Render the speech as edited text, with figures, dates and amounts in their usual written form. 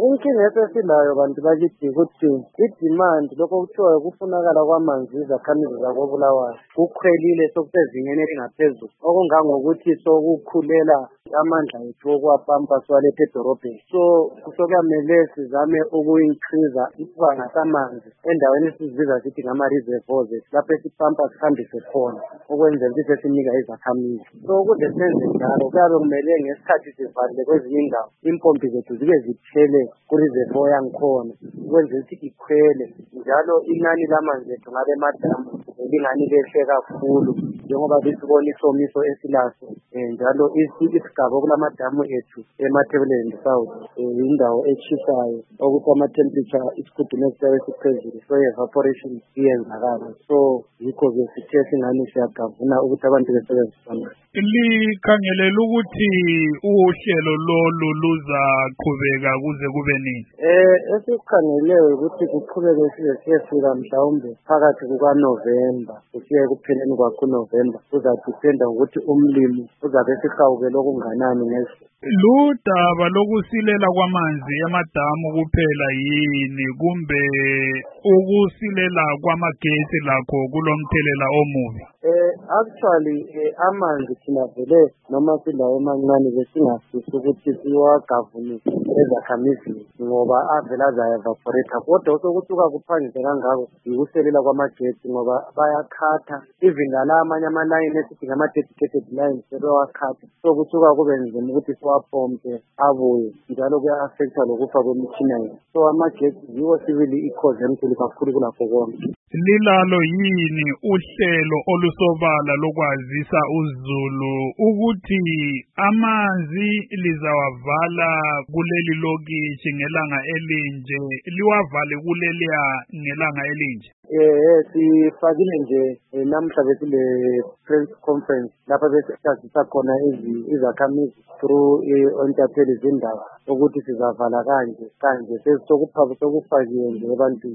Inkinga esesilayo bantu bakithi ukuthi i-demand lokho kuthiwa ukufunakala kwamanzi izakhamizi zakoBulawayo kukhwelile sokusezingeni elingaphezulu okungangokuthi sokukhulela amandla ethu okuwapampa siwalethe edorobheni. So kuyamele sizame uku-increase isibanga samanzi endaweni esizibiza sithi ngama-reservoirs lapho esipampa sihambise khona ukwenzela ukuthi sesinika izakhamizi. So ukuze senze njalo kuyabe kumele ngesikhathi sivalile kwezinye indawo impompi zethu zibe zithele ku-reservoir yangikhona ukwenzela ukuthi ikhwele njalo inani lamanzi ethu ngabe madamu lingani lehle kakhulu njengoba bisibona isomiso esilaso njalo isigaba kulamadamu ethu eMatabeleland South indawo eshisayo ukuthi ama-temperature isigudumezi siyabe siphezulu so evaporation iyenzakala. So yikho-ke sithe singani siyagavuna ukuthi abantu besebenzisana. Likhangelela ukuthi uhlelo lolu luzaqhubeka kuze kube nini? Esikukhangeleyo ukuthi kuqhubeke siyefika mhlawumbe phakathi kukaNovemba kusiye kupheleni kwakuNovemba. Kuzadipenda ukuthi umlimi uzabe esihawukele okunganani ngesi. Ludaba lokusilela kwamanzi emadamu kuphela yini kumbe ukusilela kwamagesi lakho kulomthelela omubi? Actually amanzi thina vele noma silawo emancane besingafisi ukuthi siwagavune ezakhamizini ngoba avela aza-evaporate kodwa sokusuka kuphangise kangako yikuselela kwamagesi ngoba bayakhatha even la amanye amalayini esithi ngama-dedicated lines sebewakhatha so kusuka kube nzima ukuthi siwapompe abuye njalo kuya-affecta lokufa kwemitshina yethu. So amagesi yiwo sibili i-cause enkulu kakhulu kulakho konke. Lilalo yini uhlelo olusobala lokwazisa uZulu ukuthi amanzi lizawavala kuleli lokishi ngelanga elinje liwavale kuleliya ngelanga elinje? Sifakile nje namhla besile press conference lapha besazisa khona izakhamizi through ontatheli zindaba ukuthi sizavala kanje sekufakiwe nje ebantwini.